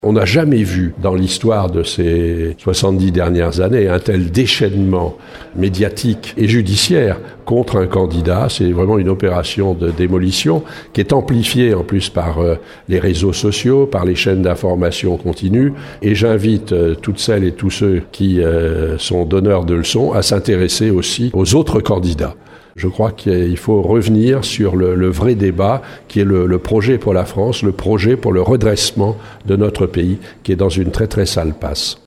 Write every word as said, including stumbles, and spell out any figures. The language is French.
On n'a jamais vu dans l'histoire de ces soixante-dix dernières années un tel déchaînement médiatique et judiciaire contre un candidat. C'est vraiment une opération de démolition qui est amplifiée en plus par euh, les réseaux sociaux, par les chaînes d'information continue. Et j'invite euh, toutes celles et tous ceux qui euh, sont donneurs de leçons à s'intéresser aussi aux autres candidats. Je crois qu'il faut revenir sur le, le vrai débat qui est le, le projet pour la France, le projet pour le redressement de notre pays qui est dans une très très sale passe.